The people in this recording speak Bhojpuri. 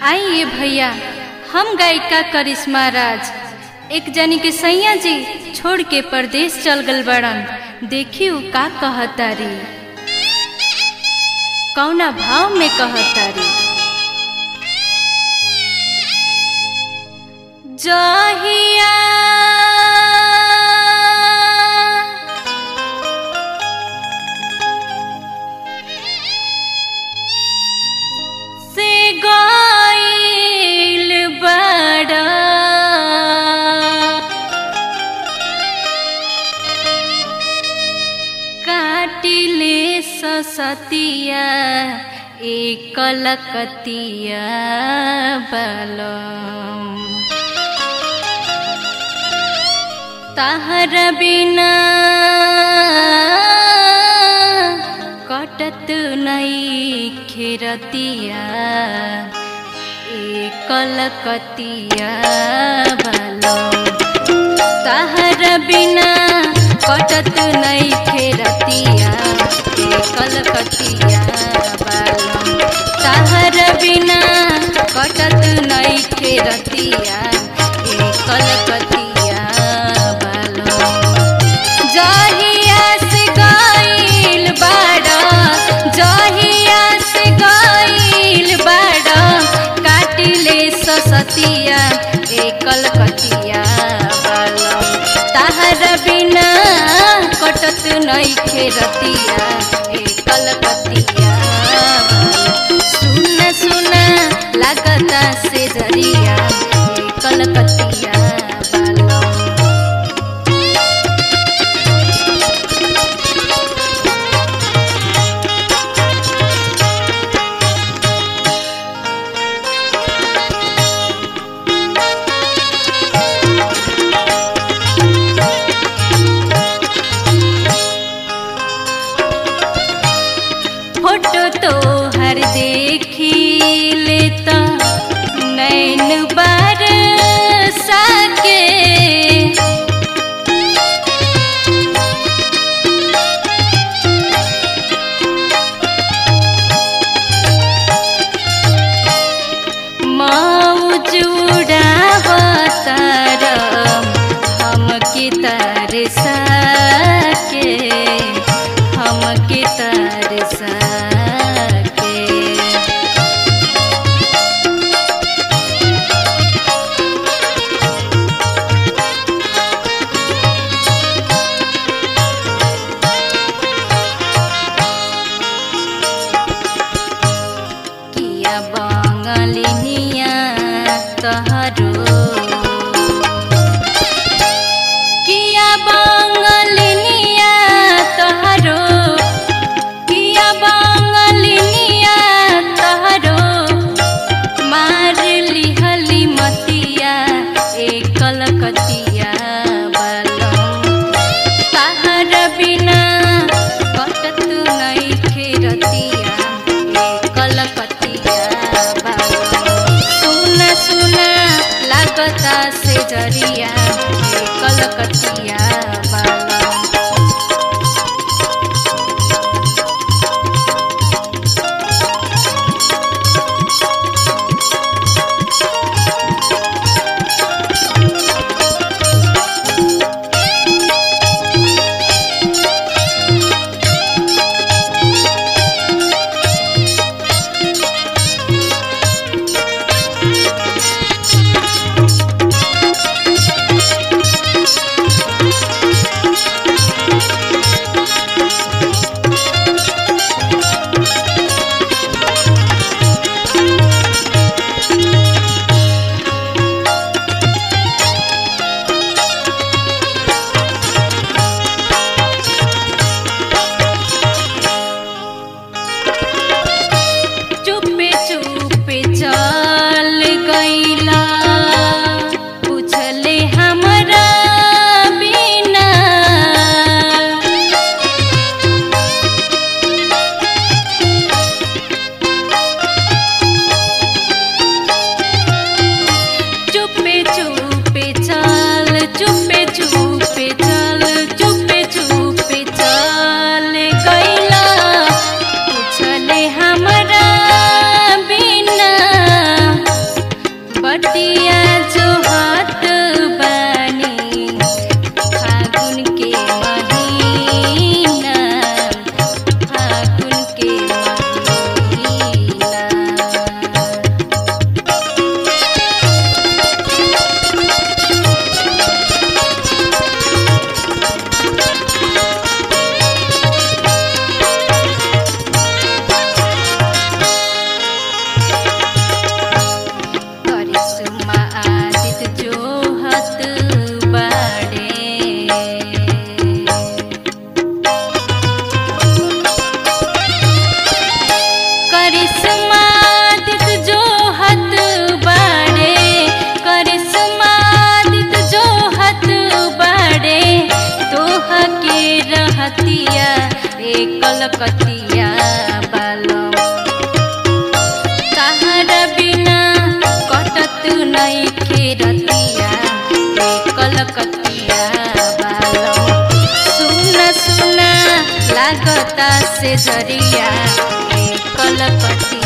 आइए भैया, हम गायिका करिश्मा राज एक जनी के सैया जी छोड़ के परदेश चल गल बड़न। देखियो का कहतारी, कौना भाव में कहतारी। जहिया से गइल बड़ा काटिले ससतिया एक कलकतिया बलम। तहर बिना कटत नहीं खेरतिया एक कलकतिया बलम। तहर बिना कटत नहीं खेरतिया एक कलकतिया बलम। तहर बिना कटत नहीं खेरतिया एक कलकतिया बलम। जहिया से गइल बड़ा, जहिया से गइल बड़ा काटिले ससतिया एक कलकतिया बलम। तहर बिना कटत नहीं खेरतिया एक कलकतिया बलम। सुना सुना लागता से जरिया एक कलकतिया बलम। फोटो तो हर देखी लेता नैन बरसा के। मौज उड़ावता हमके तरसा के, हमके तरसा के। किया बंगलिनिया तहरो, किया बंगलिनिया तहरो, किया बंगलिनिया तहरो मार लिहली मतिया एक कलकतिया बलम। तहर बिना कटत नहीं खेरतिया एक कलकतिया बलम। सुना सुना लागता से जरिया एक कलकतिया बलम। लागता से जरिया कलकतिया।